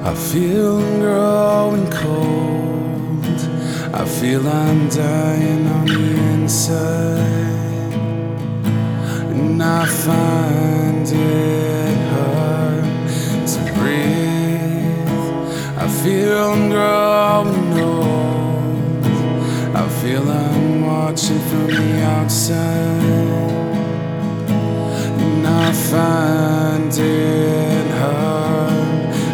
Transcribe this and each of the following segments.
I feel I'm growing cold. I feel I'm dying on the inside, and I find it hard to breathe. I feel I'm growing old. I feel I'm watching from the outside, and I find it hard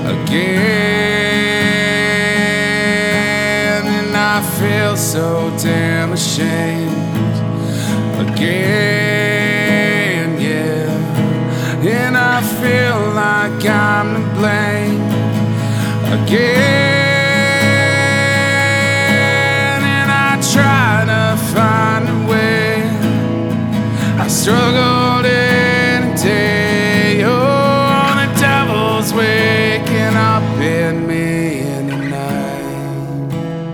again, and I feel so damn ashamed again, yeah. And I feel like I'm to blame again, and I try to find a way. I struggled in a day. Oh, the devil's waking up in me in the night.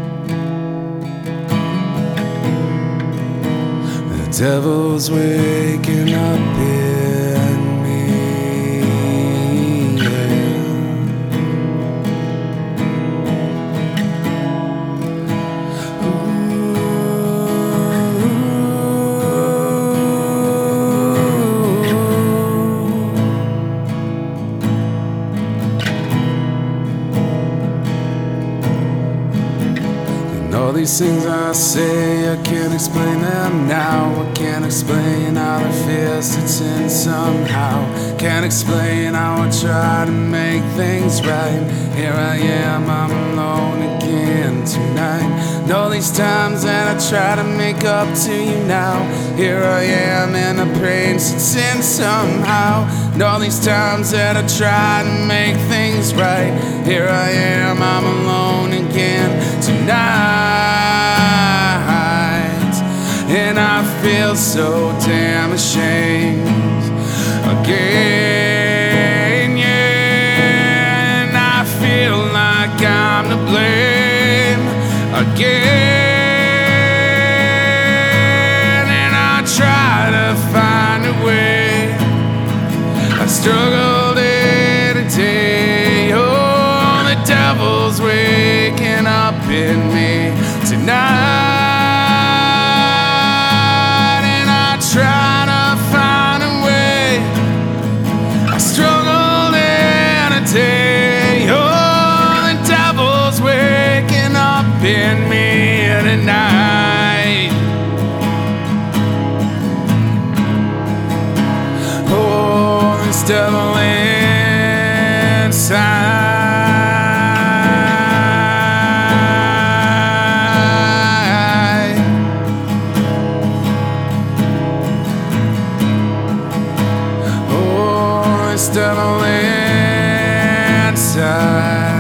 The devil's waking up in me, yeah. All these things I say, I can't explain them now. I can't explain how the fear sits in somehow. Can't explain how I try to make things right. Here I am, I'm alone again tonight. And all these times that I try to make up to you now. Here I am, and the pain sits in somehow. And all these times that I try to make things right. Here I am, I'm alone again tonight. And I feel so damn ashamed again, yeah. And I feel like I'm to blame again, and I try to find a way. I struggled in a day. Oh, the devil's waking up in me tonight. Trying to find a way. I struggled in a day. Oh, the devil's waking up in me tonight. Oh, this devil inside. Devil inside.